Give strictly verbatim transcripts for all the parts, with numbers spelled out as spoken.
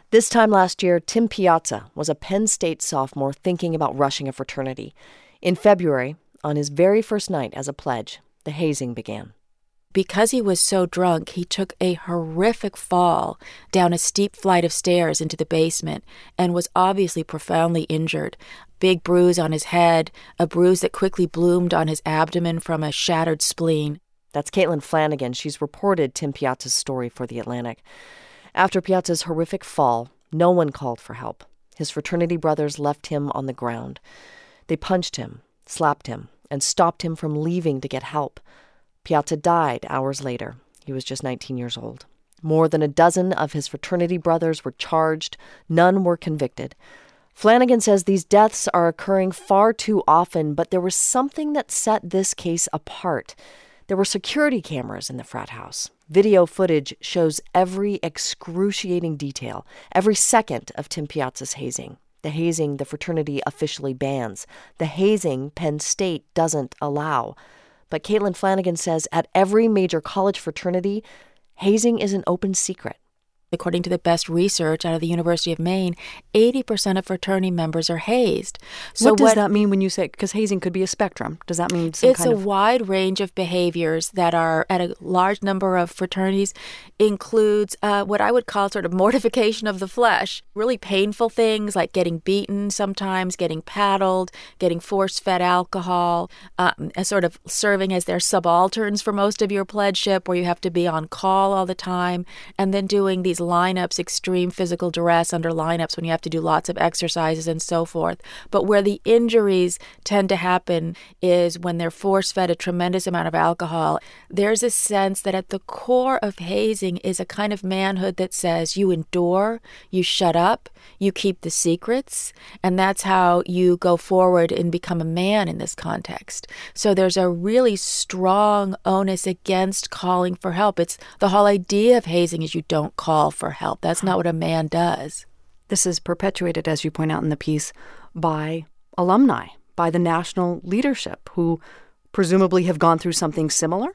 This time last year, Tim Piazza was a Penn State sophomore thinking about rushing a fraternity. In February, on his very first night as a pledge, the hazing began. Because he was so drunk, he took a horrific fall down a steep flight of stairs into the basement and was obviously profoundly injured. Big bruise on his head, a bruise that quickly bloomed on his abdomen from a shattered spleen. That's Caitlin Flanagan. She's reported Tim Piazza's story for The Atlantic. After Piazza's horrific fall, no one called for help. His fraternity brothers left him on the ground. They punched him, slapped him, and stopped him from leaving to get help. Piazza died hours later. He was just nineteen years old. More than a dozen of his fraternity brothers were charged. None were convicted. Flanagan says these deaths are occurring far too often, but there was something that set this case apart. There were security cameras in the frat house. Video footage shows every excruciating detail, every second of Tim Piazza's hazing. The hazing the fraternity officially bans. The hazing Penn State doesn't allow. But Caitlin Flanagan says at every major college fraternity, hazing is an open secret. According to the best research out of the University of Maine, eighty percent of fraternity members are hazed. So what does what, that mean when you say, because hazing could be a spectrum? Does that mean some it's kind a of... wide range of behaviors that are at a large number of fraternities, includes uh, what I would call sort of mortification of the flesh, really painful things like getting beaten sometimes, getting paddled, getting force-fed alcohol, um, as sort of serving as their subalterns for most of your pledgeship, where you have to be on call all the time, and then doing these lineups, extreme physical duress under lineups when you have to do lots of exercises and so forth. But where the injuries tend to happen is when they're force-fed a tremendous amount of alcohol. There's a sense that at the core of hazing is a kind of manhood that says you endure, you shut up, you keep the secrets, and that's how you go forward and become a man in this context. So there's a really strong onus against calling for help. It's the whole idea of hazing is you don't call for help. That's not what a man does. This is perpetuated, as you point out in the piece, by alumni, by the national leadership, who presumably have gone through something similar?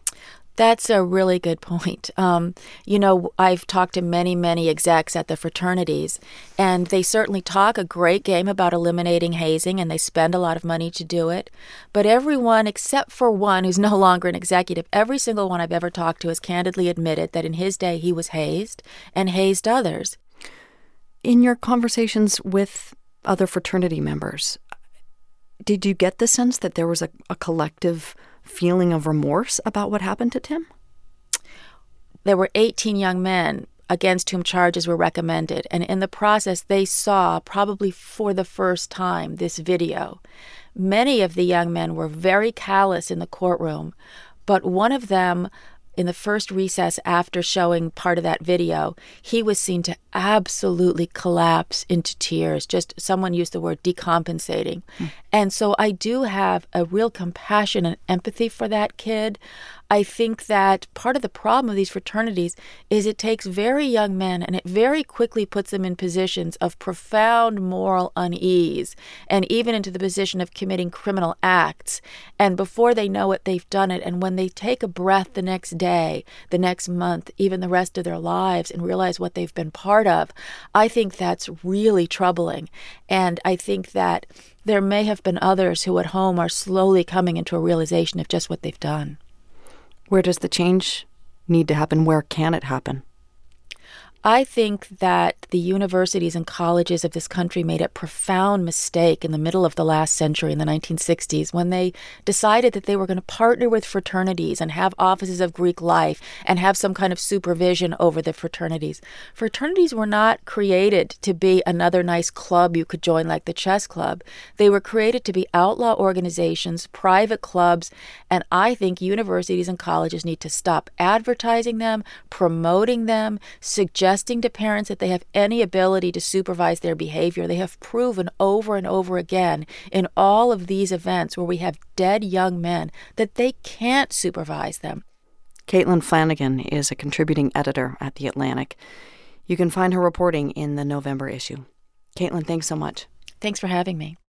That's a really good point. Um, you know, I've talked to many, many execs at the fraternities, and they certainly talk a great game about eliminating hazing, and they spend a lot of money to do it. But everyone, except for one who's no longer an executive, every single one I've ever talked to has candidly admitted that in his day he was hazed and hazed others. In your conversations with other fraternity members, did you get the sense that there was a, a collective feeling of remorse about what happened to Tim? There were eighteen young men against whom charges were recommended, and in the process they saw, probably for the first time, this video. Many of the young men were very callous in the courtroom, but one of them, in the first recess after showing part of that video, he was seen to absolutely collapse into tears. Just someone used the word decompensating. Mm. And so I do have a real compassion and empathy for that kid. I think that part of the problem of these fraternities is it takes very young men and it very quickly puts them in positions of profound moral unease and even into the position of committing criminal acts. And before they know it, they've done it. And when they take a breath the next day, the next month, even the rest of their lives and realize what they've been part of, I think that's really troubling. And I think that there may have been others who at home are slowly coming into a realization of just what they've done. Where does the change need to happen? Where can it happen? I think that the universities and colleges of this country made a profound mistake in the middle of the last century, in the nineteen sixties, when they decided that they were going to partner with fraternities and have offices of Greek life and have some kind of supervision over the fraternities. Fraternities were not created to be another nice club you could join like the chess club. They were created to be outlaw organizations, private clubs, and I think universities and colleges need to stop advertising them, promoting them, suggesting Suggesting to parents that they have any ability to supervise their behavior. They have proven over and over again in all of these events where we have dead young men that they can't supervise them. Caitlin Flanagan is a contributing editor at The Atlantic. You can find her reporting in the November issue. Caitlin, thanks so much. Thanks for having me.